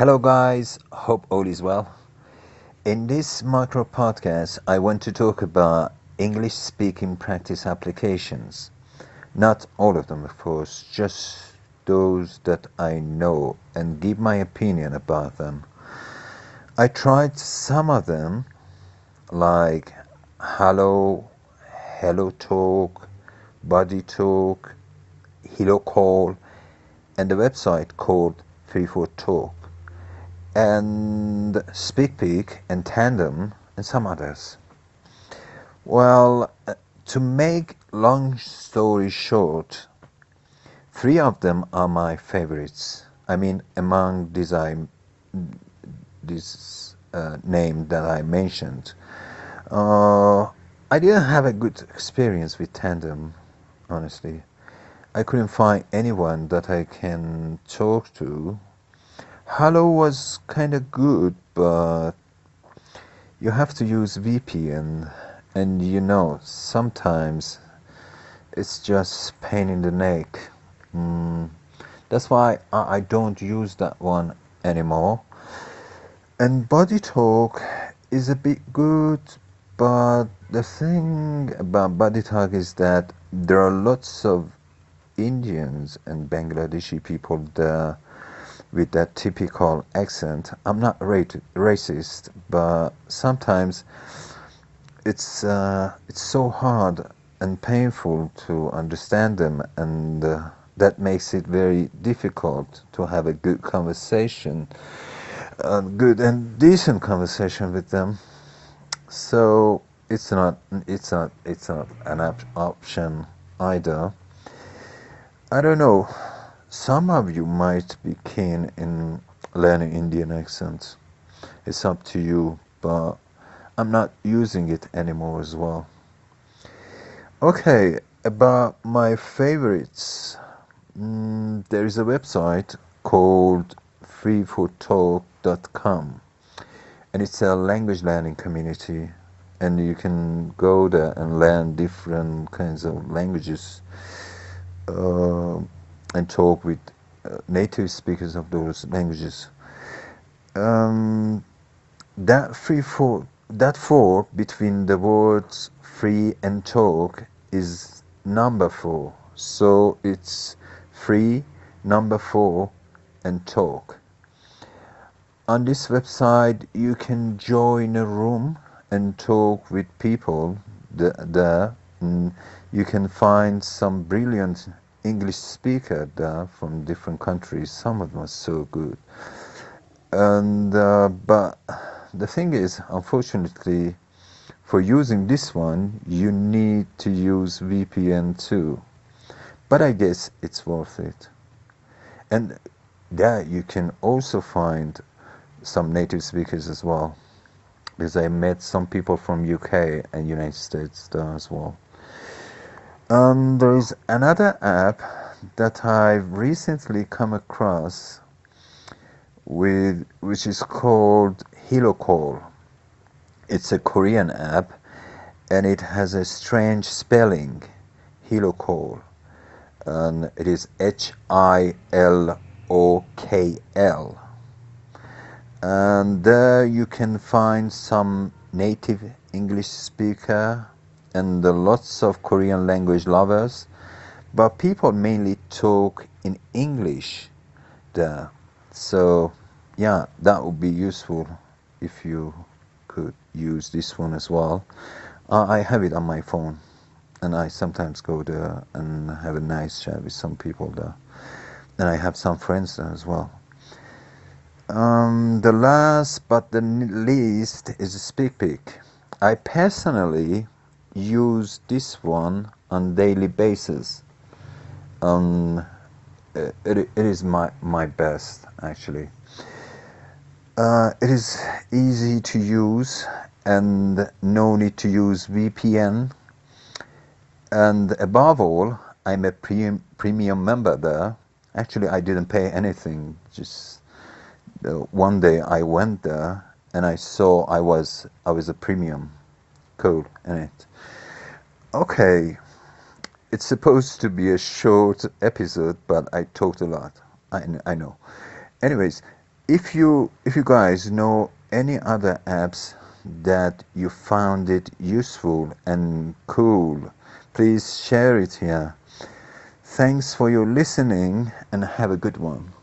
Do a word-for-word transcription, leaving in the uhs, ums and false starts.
Hello, guys. Hope all is well. In this micro podcast, I want to talk about English speaking practice applications. Not all of them, of course, just those that I know and give my opinion about them. I tried some of them, like Hello, Hello Talk, Body Talk, Hello Call, and a website called three four Talk, and SpeakPic and Tandem and some others. Well, uh, to make long story short, three of them are my favorites. I mean, among these I this uh, name that I mentioned, uh, I didn't have a good experience with Tandem, honestly. I couldn't find anyone that I can talk to. Hello was kind of good, but you have to use V P N, and you know, sometimes it's just pain in the neck. Mm, that's why I, I don't use that one anymore. And Body Talk is a bit good, but the thing about Body Talk is that there are lots of Indians and Bangladeshi people there with that typical accent. I'm not ra- racist, but sometimes it's uh, it's so hard and painful to understand them, and uh, that makes it very difficult to have a good conversation, a good and decent conversation with them. So it's not it's not it's not an op- option either. I don't know. Some of you might be keen in learning Indian accents. It's up to you, but I'm not using it anymore as well. Okay, about my favorites. Mm, there is a website called free for talk dot com, and it's a language learning community, and you can go there and learn different kinds of languages, uh, and talk with uh, native speakers of those languages. Um, that free for that four between the words free and talk is number four. So it's free, number four, and talk. On this website, you can join a room and talk with people th- there. And you can find some brilliant English speaker there from different countries. Some of them are so good. And uh, but the thing is, unfortunately, for using this one, you need to use V P N too. But I guess it's worth it. And there you can also find some native speakers as well, because I met some people from U K and United States there as well. Um, there is another app that I've recently come across with, which is called HelloCall. It's a Korean app, and it has a strange spelling, HelloCall, and it is H I L O K L. And there you can find some native English speaker and uh, lots of Korean language lovers, but people mainly talk in English there. So yeah, that would be useful if you could use this one as well. Uh, I have it on my phone, and I sometimes go there and have a nice chat with some people there. And I have some friends there as well. Um, the last but the n- least is SpeakPic. I personally use this one on daily basis. Um, uh, it, it is my, my best actually. Uh, it is easy to use and no need to use V P N. And above all, I'm a premium, premium member there. Actually, I didn't pay anything. Just uh, one day I went there and I saw I was I was a premium code in it. Okay, it's supposed to be a short episode, but I talked a lot. I, I know. Anyways, If you if you guys know any other apps that you found it useful and cool, please share it here. Thanks for your listening and have a good one.